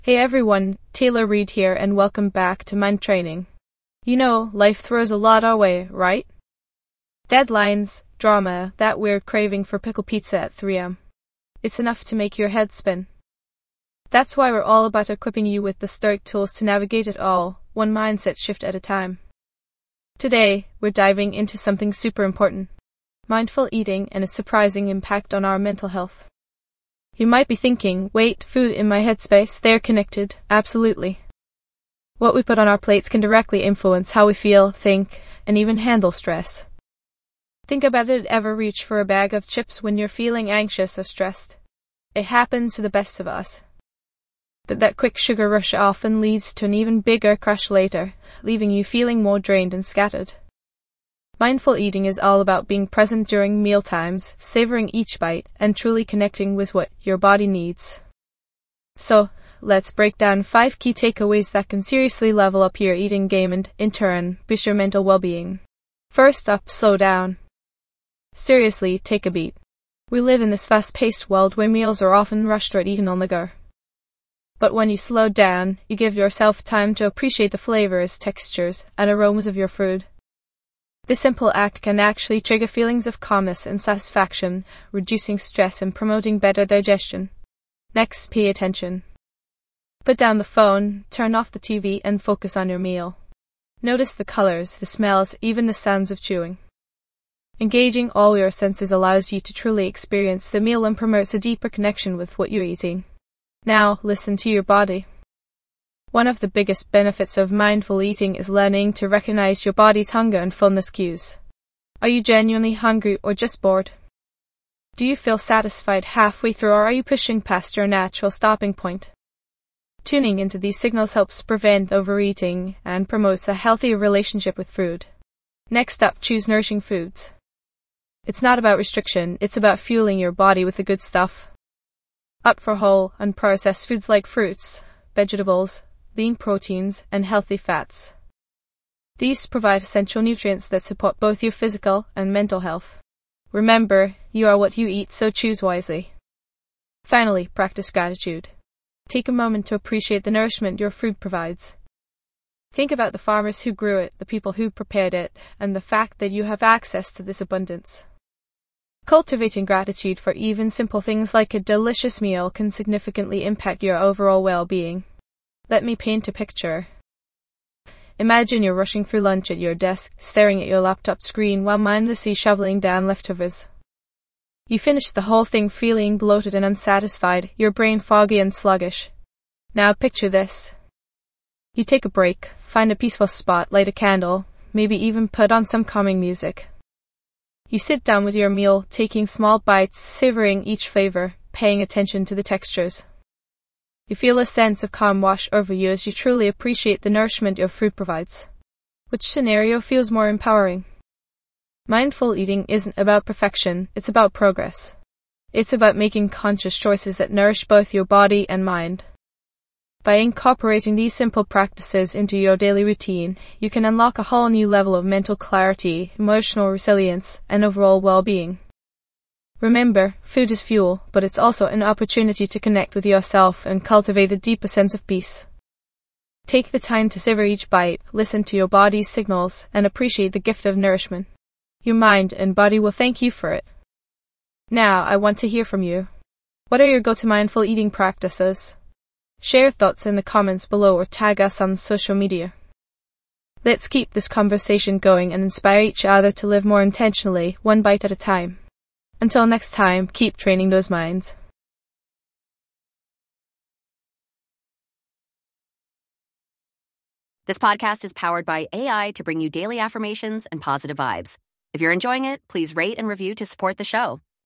Hey everyone, Taylor Reed here and welcome back to Mind Training. You know, life throws a lot our way, right? Deadlines, drama, that weird craving for pickle pizza at 3 a.m. It's enough to make your head spin. That's why we're all about equipping you with the stoic tools to navigate it all, one mindset shift at a time. Today, we're diving into something super important: mindful eating and its surprising impact on our mental health. You might be thinking, wait, food in my headspace, they're connected. Absolutely. What we put on our plates can directly influence how we feel, think, and even handle stress. Think about it: ever reach for a bag of chips when you're feeling anxious or stressed? It happens to the best of us. But that quick sugar rush often leads to an even bigger crash later, leaving you feeling more drained and scattered. Mindful eating is all about being present during meal times, savoring each bite, and truly connecting with what your body needs. So, let's break down 5 key takeaways that can seriously level up your eating game and, in turn, boost your mental well-being. First up, slow down. Seriously, take a beat. We live in this fast-paced world where meals are often rushed or eaten on the go. But when you slow down, you give yourself time to appreciate the flavors, textures, and aromas of your food. This simple act can actually trigger feelings of calmness and satisfaction, reducing stress and promoting better digestion. Next, pay attention. Put down the phone, turn off the TV, and focus on your meal. Notice the colors, the smells, even the sounds of chewing. Engaging all your senses allows you to truly experience the meal and promotes a deeper connection with what you're eating. Now, listen to your body. One of the biggest benefits of mindful eating is learning to recognize your body's hunger and fullness cues. Are you genuinely hungry or just bored? Do you feel satisfied halfway through, or are you pushing past your natural stopping point? Tuning into these signals helps prevent overeating and promotes a healthy relationship with food. Next up, choose nourishing foods. It's not about restriction, it's about fueling your body with the good stuff. Opt for whole, unprocessed foods like fruits, vegetables, lean proteins, and healthy fats. These provide essential nutrients that support both your physical and mental health. Remember, you are what you eat, so choose wisely. Finally, practice gratitude. Take a moment to appreciate the nourishment your food provides. Think about the farmers who grew it, the people who prepared it, and the fact that you have access to this abundance. Cultivating gratitude for even simple things like a delicious meal can significantly impact your overall well-being. Let me paint a picture. Imagine you're rushing through lunch at your desk, staring at your laptop screen while mindlessly shoveling down leftovers. You finish the whole thing feeling bloated and unsatisfied, your brain foggy and sluggish. Now picture this. You take a break, find a peaceful spot, light a candle, maybe even put on some calming music. You sit down with your meal, taking small bites, savoring each flavor, paying attention to the textures. You feel a sense of calm wash over you as you truly appreciate the nourishment your food provides. Which scenario feels more empowering? Mindful eating isn't about perfection, it's about progress. It's about making conscious choices that nourish both your body and mind. By incorporating these simple practices into your daily routine, you can unlock a whole new level of mental clarity, emotional resilience, and overall well-being. Remember, food is fuel, but it's also an opportunity to connect with yourself and cultivate a deeper sense of peace. Take the time to savor each bite, listen to your body's signals, and appreciate the gift of nourishment. Your mind and body will thank you for it. Now, I want to hear from you. What are your go-to mindful eating practices? Share your thoughts in the comments below or tag us on social media. Let's keep this conversation going and inspire each other to live more intentionally, one bite at a time. Until next time, keep training those minds. This podcast is powered by AI to bring you daily affirmations and positive vibes. If you're enjoying it, please rate and review to support the show.